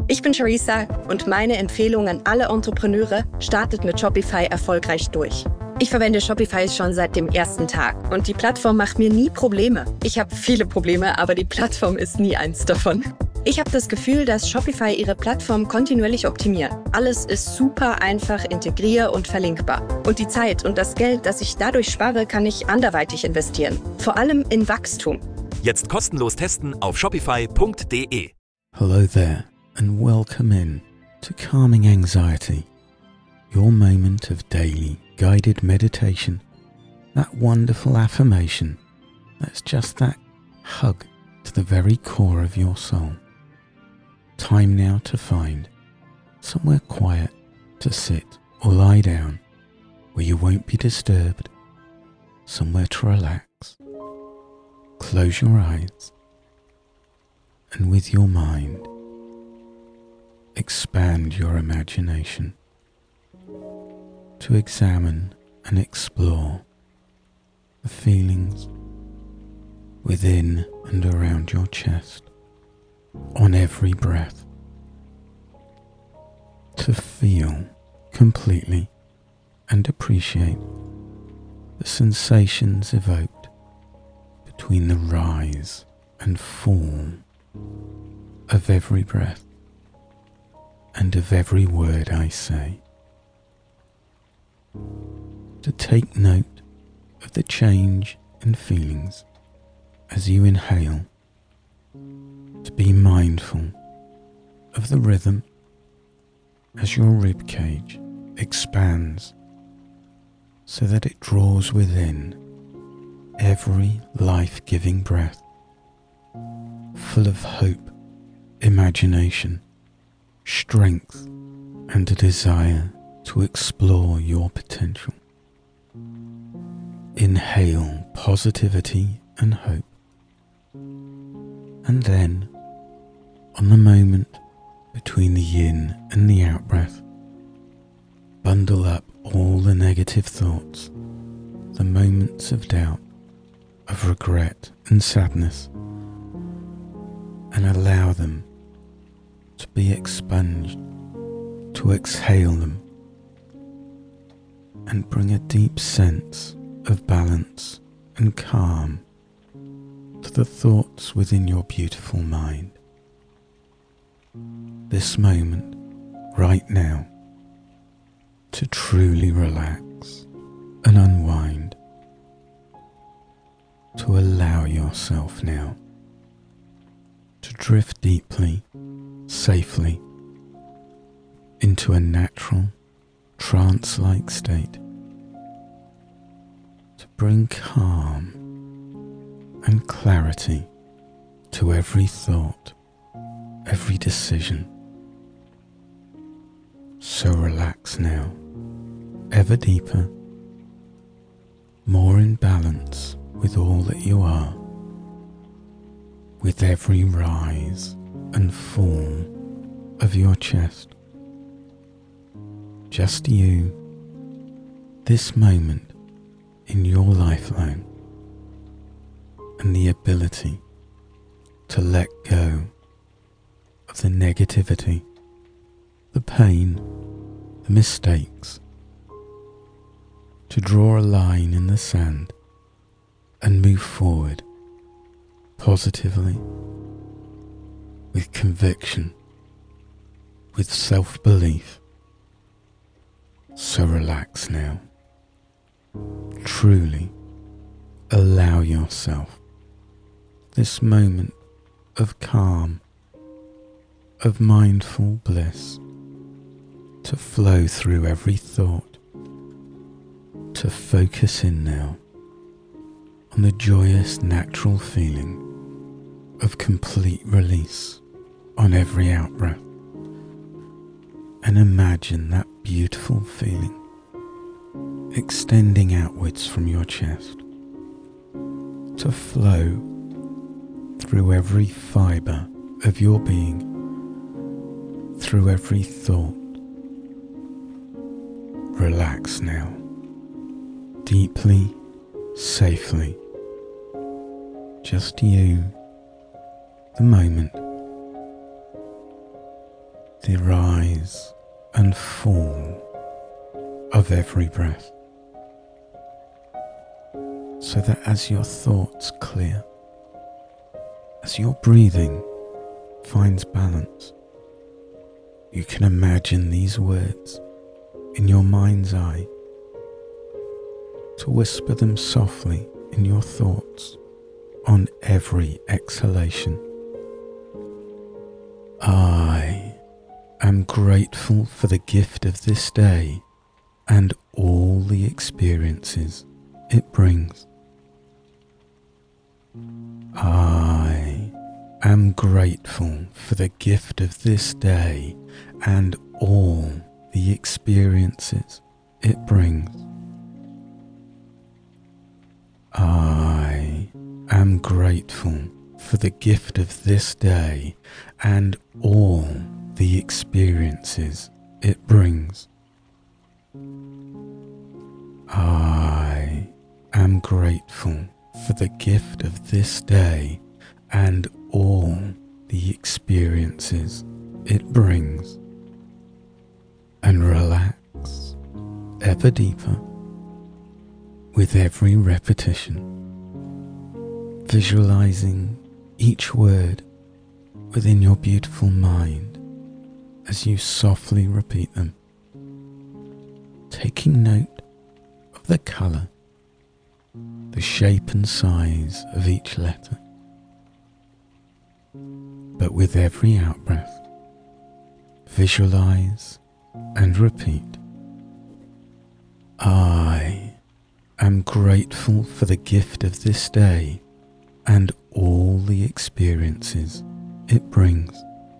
Ich bin Charissa und meine Empfehlung an alle Entrepreneure: startet mit Shopify erfolgreich durch. Ich verwende Shopify schon seit dem ersten Tag und die Plattform macht mir nie Probleme. Ich habe viele Probleme, aber die Plattform ist nie eins davon. Ich habe das Gefühl, dass Shopify ihre Plattform kontinuierlich optimiert. Alles ist super einfach integrier- und verlinkbar. Und die Zeit und das Geld, das ich dadurch spare, kann ich anderweitig investieren. Vor allem in Wachstum. Jetzt kostenlos testen auf shopify.de. Hello there and welcome in to Calming Anxiety, your moment of daily guided meditation, that wonderful affirmation that's just that hug to the very core of your soul. Time now to find somewhere quiet to sit or lie down where you won't be disturbed, somewhere to relax. Close your eyes and with your mind expand your imagination to examine and explore the feelings within and around your chest on every breath, to feel completely and appreciate the sensations evoked between the rise and fall of every breath and of every word I say. To take note of the change in feelings as you inhale, to be mindful of the rhythm as your rib cage expands so that it draws within every life-giving breath, full of hope, imagination, strength, and a desire to explore your potential. Inhale positivity and hope, and then, on the moment between the in and the out breath, bundle up all the negative thoughts, the moments of doubt, of regret and sadness, and allow them to be expunged, to exhale them, and bring a deep sense of balance and calm to the thoughts within your beautiful mind. This moment, right now, to truly relax and unwind, to allow yourself now to drift deeply, safely, into a natural, trance-like state, to bring calm and clarity to every thought, every decision. So relax now, ever deeper, more in balance with all that you are, with every rise and fall of your chest. Just you, this moment in your lifeline, and the ability to let go of the negativity, the pain, the mistakes, to draw a line in the sand and move forward positively, with conviction, with self-belief. So relax now. Truly allow yourself this moment of calm, of mindful bliss, to flow through every thought, to focus in now on the joyous natural feeling of complete release on every out-breath, and imagine that beautiful feeling extending outwards from your chest to flow through every fibre of your being, through every thought. Relax now, deeply, safely, just you, the moment, the rise and fall of every breath, so that as your thoughts clear, as your breathing finds balance, you can imagine these words in your mind's eye, to whisper them softly in your thoughts on every exhalation. I am grateful for the gift of this day and all the experiences it brings. I am grateful for the gift of this day and all the experiences it brings. I am grateful for the gift of this day and all the experiences it brings. I am grateful for the gift of this day and all the experiences it brings. And relax ever deeper with every repetition, visualizing each word within your beautiful mind as you softly repeat them, taking note of the colour, the shape and size of each letter. But with every out-breath, visualize and repeat, I am grateful for the gift of this day and all the experiences it brings.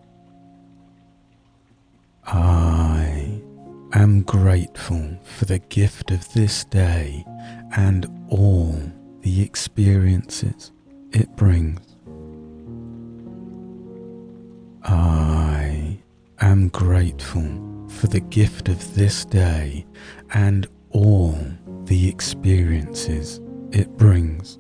I am grateful for the gift of this day and all the experiences it brings. I am grateful for the gift of this day and all the experiences it brings.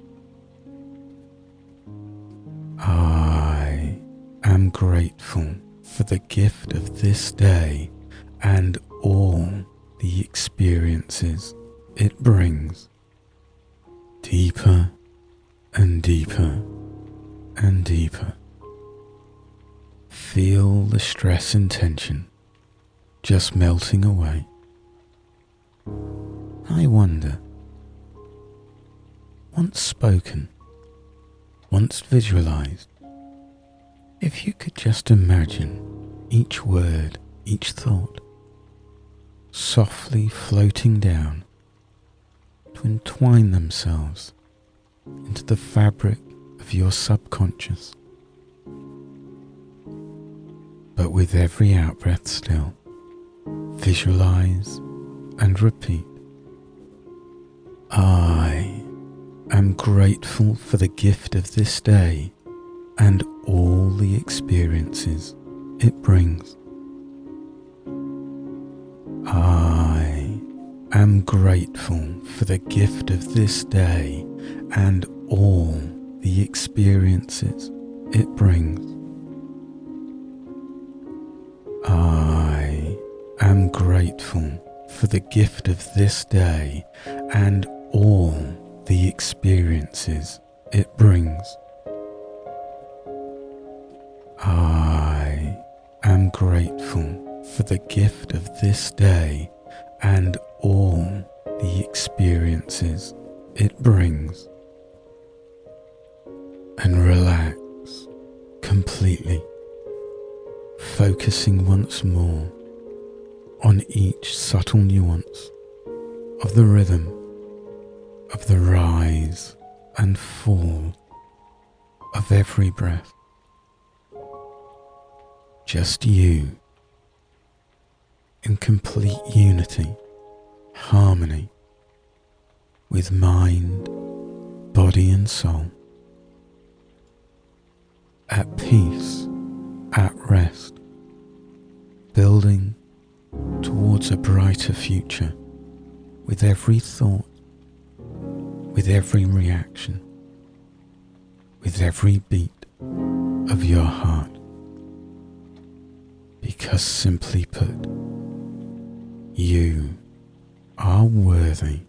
I am grateful for the gift of this day and all the experiences it brings. Deeper and deeper and deeper. Feel the stress and tension just melting away. I wonder, once spoken, once visualized, if you could just imagine each word, each thought, softly floating down to entwine themselves into the fabric of your subconscious. But with every out-breath still, visualize and repeat, I am grateful for the gift of this day and all the experiences it brings. I am grateful for the gift of this day and all the experiences it brings. I am grateful for the gift of this day and all the experiences it brings. I am grateful for the gift of this day and all the experiences it brings. And relax completely, focusing once more on each subtle nuance of the rhythm of the rise and fall of every breath. Just you, in complete unity, harmony with mind, body and soul, at peace, at rest, building towards a brighter future with every thought, with every reaction, with every beat of your heart. Because simply put, you are worthy.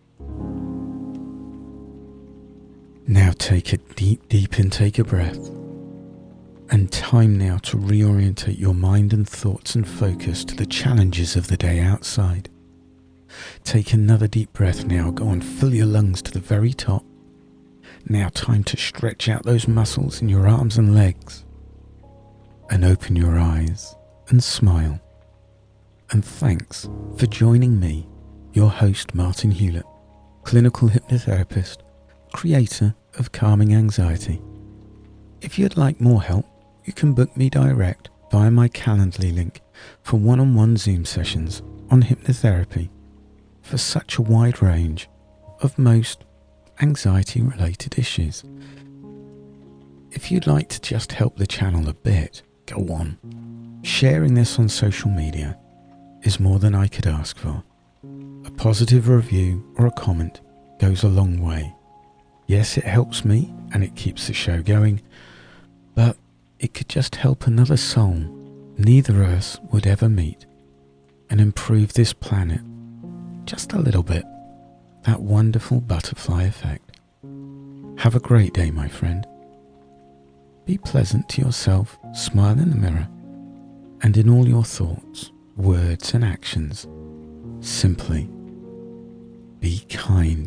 Now take a deep intake of breath. And time now to reorientate your mind and thoughts and focus to the challenges of the day outside. Take another deep breath now. Go and fill your lungs to the very top. Now time to stretch out those muscles in your arms and legs. And open your eyes and smile. And thanks for joining me, your host Martin Hewlett, clinical hypnotherapist, creator of Calming Anxiety. If you'd like more help, you can book me direct via my Calendly link for one-on-one Zoom sessions on hypnotherapy for such a wide range of most anxiety-related issues. If you'd like to just help the channel a bit, go on. Sharing this on social media is more than I could ask for. A positive review or a comment goes a long way. Yes, it helps me and it keeps the show going, but it could just help another soul neither of us would ever meet and improve this planet just a little bit. That wonderful butterfly effect. Have a great day, my friend. Be pleasant to yourself, smile in the mirror, and in all your thoughts, words and actions, simply be kind.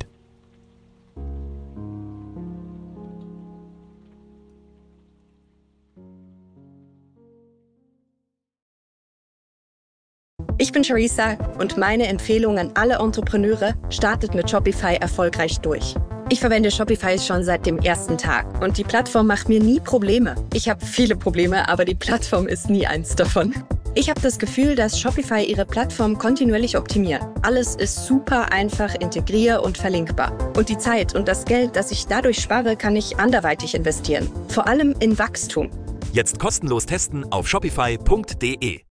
Ich bin Charissa und meine Empfehlung an alle Entrepreneure: startet mit Shopify erfolgreich durch. Ich verwende Shopify schon seit dem ersten Tag und die Plattform macht mir nie Probleme. Ich habe viele Probleme, aber die Plattform ist nie eins davon. Ich habe das Gefühl, dass Shopify ihre Plattform kontinuierlich optimiert. Alles ist super einfach integrier- und verlinkbar. Und die Zeit und das Geld, das ich dadurch spare, kann ich anderweitig investieren. Vor allem in Wachstum. Jetzt kostenlos testen auf shopify.de.